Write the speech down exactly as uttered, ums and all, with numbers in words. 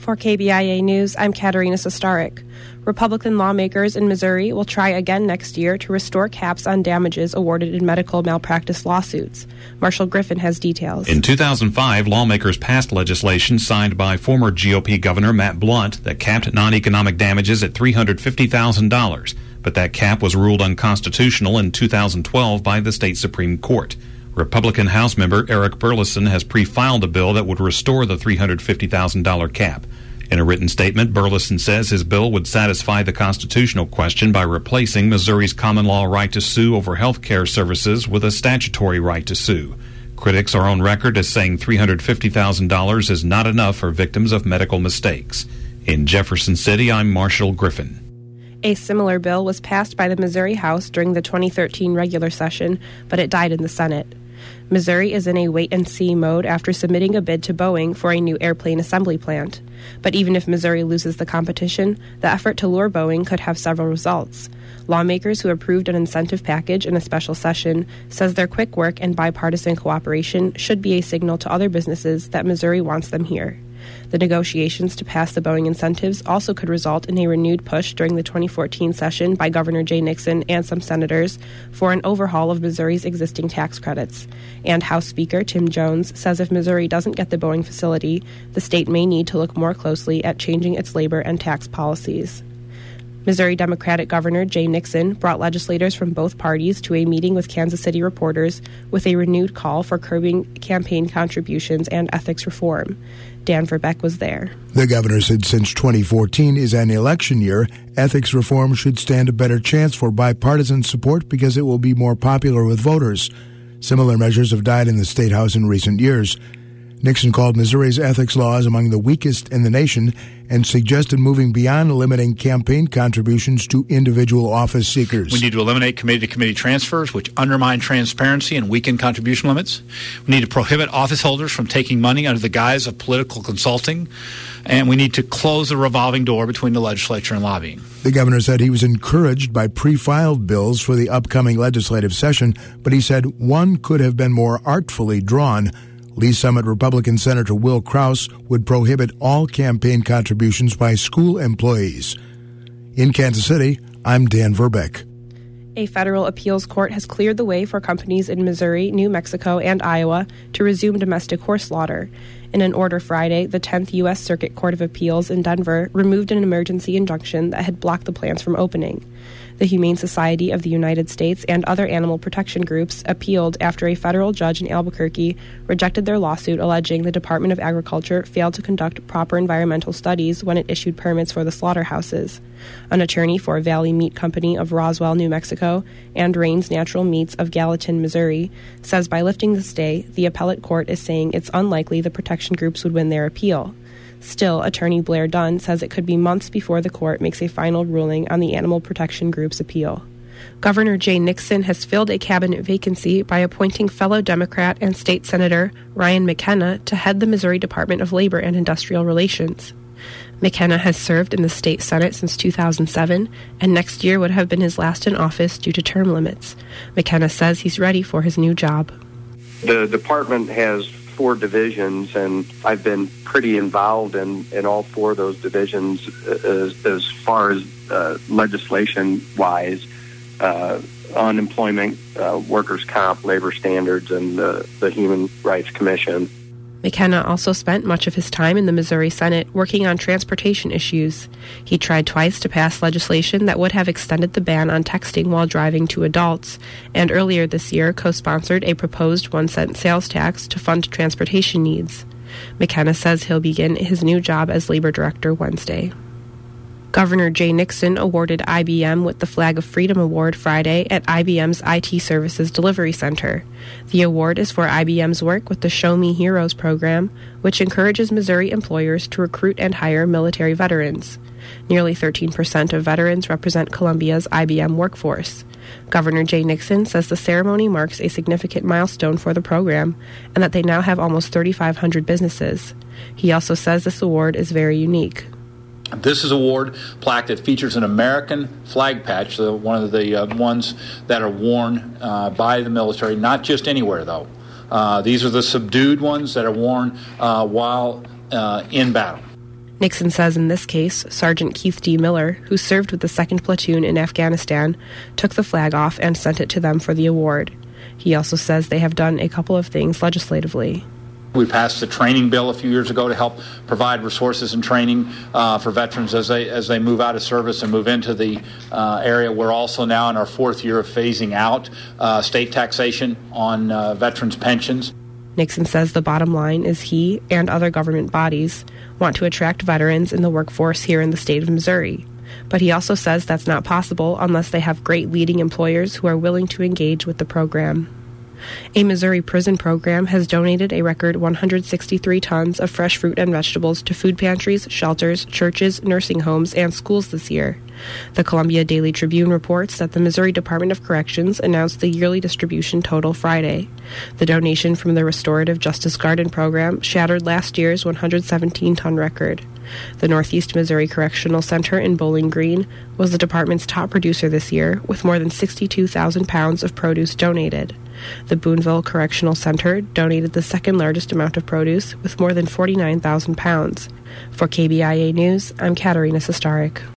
For K B I A News, I'm Katerina Sostarek. Republican lawmakers in Missouri will try again next year to restore caps on damages awarded in medical malpractice lawsuits. Marshall Griffin has details. In two thousand five, lawmakers passed legislation signed by former G O P Governor Matt Blunt that capped non-economic damages at three hundred fifty thousand dollars. But that cap was ruled unconstitutional in two thousand twelve by the state Supreme Court. Republican House member Eric Burleson has pre-filed a bill that would restore the three hundred fifty thousand dollars cap. In a written statement, Burleson says his bill would satisfy the constitutional question by replacing Missouri's common law right to sue over health care services with a statutory right to sue. Critics are on record as saying three hundred fifty thousand dollars is not enough for victims of medical mistakes. In Jefferson City, I'm Marshall Griffin. A similar bill was passed by the Missouri House during the twenty thirteen regular session, but it died in the Senate. Missouri is in a wait-and-see mode after submitting a bid to Boeing for a new airplane assembly plant. But even if Missouri loses the competition, the effort to lure Boeing could have several results. Lawmakers who approved an incentive package in a special session says their quick work and bipartisan cooperation should be a signal to other businesses that Missouri wants them here. The negotiations to pass the Boeing incentives also could result in a renewed push during the twenty fourteen session by Governor Jay Nixon and some senators for an overhaul of Missouri's existing tax credits. And House Speaker Tim Jones says if Missouri doesn't get the Boeing facility, the state may need to look more closely at changing its labor and tax policies. Missouri Democratic Governor Jay Nixon brought legislators from both parties to a meeting with Kansas City reporters with a renewed call for curbing campaign contributions and ethics reform. Dan Verbeck was there. The governor said since twenty fourteen is an election year, ethics reform should stand a better chance for bipartisan support because it will be more popular with voters. Similar measures have died in the State House in recent years. Nixon called Missouri's ethics laws among the weakest in the nation and suggested moving beyond limiting campaign contributions to individual office seekers. We need to eliminate committee-to-committee transfers, which undermine transparency and weaken contribution limits. We need to prohibit office holders from taking money under the guise of political consulting. And we need to close the revolving door between the legislature and lobbying. The governor said he was encouraged by pre-filed bills for the upcoming legislative session, but he said one could have been more artfully drawn. Lee Summit Republican Senator Will Krause would prohibit all campaign contributions by school employees. In Kansas City, I'm Dan Verbeck. A federal appeals court has cleared the way for companies in Missouri, New Mexico, and Iowa to resume domestic horse slaughter. In an order Friday, the tenth U S Circuit Court of Appeals in Denver removed an emergency injunction that had blocked the plants from opening. The Humane Society of the United States and other animal protection groups appealed after a federal judge in Albuquerque rejected their lawsuit alleging the Department of Agriculture failed to conduct proper environmental studies when it issued permits for the slaughterhouses. An attorney for Valley Meat Company of Roswell, New Mexico, and Rains Natural Meats of Gallatin, Missouri, says by lifting the stay, the appellate court is saying it's unlikely the protection groups would win their appeal. Still, attorney Blair Dunn says it could be months before the court makes a final ruling on the animal protection group's appeal. Governor Jay Nixon has filled a cabinet vacancy by appointing fellow Democrat and state senator Ryan McKenna to head the Missouri Department of Labor and Industrial Relations. McKenna has served in the state Senate since two thousand seven, and next year would have been his last in office due to term limits. McKenna says he's ready for his new job. The department has four divisions, and I've been pretty involved in, in all four of those divisions as, as far as uh, legislation-wise, uh, unemployment, uh, workers' comp, labor standards, and the, the Human Rights Commission. McKenna also spent much of his time in the Missouri Senate working on transportation issues. He tried twice to pass legislation that would have extended the ban on texting while driving to adults, and earlier this year co-sponsored a proposed one-cent sales tax to fund transportation needs. McKenna says he'll begin his new job as labor director Wednesday. Governor Jay Nixon awarded I B M with the Flag of Freedom Award Friday at I B M's I T Services Delivery Center. The award is for I B M's work with the Show Me Heroes program, which encourages Missouri employers to recruit and hire military veterans. Nearly thirteen percent of veterans represent Columbia's I B M workforce. Governor Jay Nixon says the ceremony marks a significant milestone for the program and that they now have almost thirty-five hundred businesses. He also says this award is very unique. This is an award plaque that features an American flag patch, the, one of the uh, ones that are worn uh, by the military, not just anywhere, though. Uh, these are the subdued ones that are worn uh, while uh, in battle. Nixon says in this case, Sergeant Keith D. Miller, who served with the second Platoon in Afghanistan, took the flag off and sent it to them for the award. He also says they have done a couple of things legislatively. We passed the training bill a few years ago to help provide resources and training uh, for veterans as they as they move out of service and move into the uh, area. We're also now in our fourth year of phasing out uh, state taxation on uh, veterans' pensions. Nixon says the bottom line is he and other government bodies want to attract veterans in the workforce here in the state of Missouri. But he also says that's not possible unless they have great leading employers who are willing to engage with the program. A Missouri prison program has donated a record one hundred sixty-three tons of fresh fruit and vegetables to food pantries, shelters, churches, nursing homes, and schools this year. The Columbia Daily Tribune reports that the Missouri Department of Corrections announced the yearly distribution total Friday. The donation from the Restorative Justice Garden program shattered last year's one hundred seventeen ton record. The Northeast Missouri Correctional Center in Bowling Green was the department's top producer this year, with more than sixty-two thousand pounds of produce donated. The Boonville Correctional Center donated the second largest amount of produce, with more than forty-nine thousand pounds. For K B I A News, I'm Katerina Sestarik.